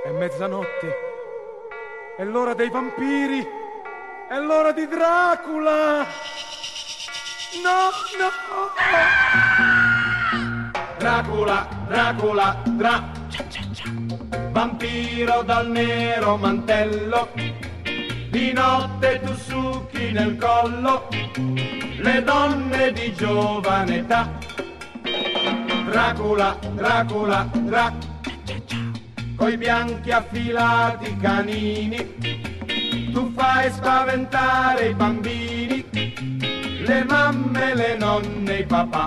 È mezzanotte, è l'ora dei vampiri, è l'ora di Dracula. No, no. Dracula, Dracula, vampiro dal nero mantello, di notte tu succhi nel collo le donne di giovane età. Dracula, Dracula, coi bianchi affilati canini, tu fai spaventare i bambini, le mamme, le nonne, i papà.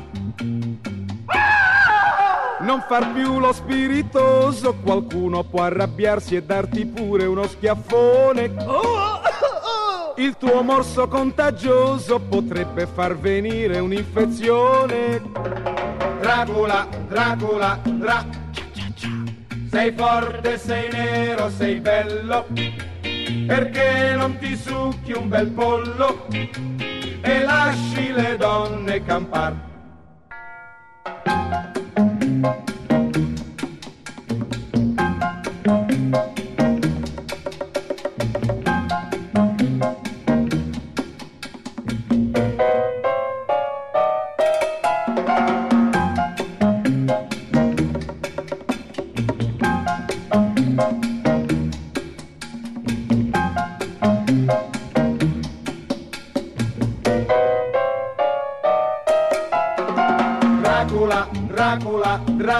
Non far più lo spiritoso, qualcuno può arrabbiarsi e darti pure uno schiaffone. Il tuo morso contagioso potrebbe far venire un'infezione. Dracula, Dracula, sei forte, sei nero, sei bello, perché non ti succhi un bel pollo e lasci le donne campar? Dracula, Dracula,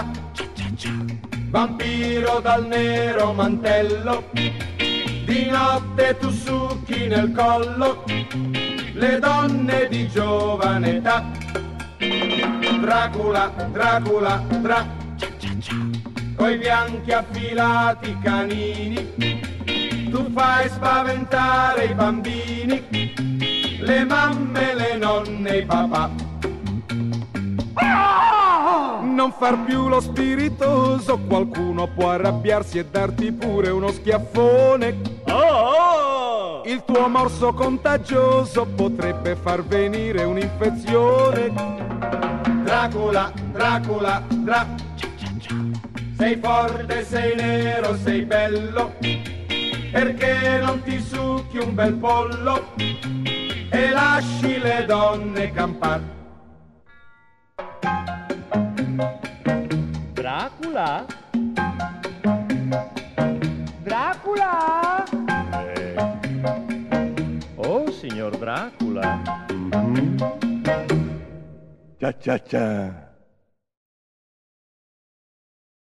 vampiro dal nero mantello, di notte tu succhi nel collo le donne di giovane età. Dracula, Dracula, coi bianchi affilati canini, tu fai spaventare i bambini, le mamme, le nonne, i papà. Non far più lo spiritoso, qualcuno può arrabbiarsi e darti pure uno schiaffone. Il tuo morso contagioso potrebbe far venire un'infezione. Dracula, Dracula, sei forte, sei nero, sei bello, perché non ti succhi un bel pollo e lasci le donne campar? Dracula? Dracula? Oh, signor Dracula. Cha cha cha.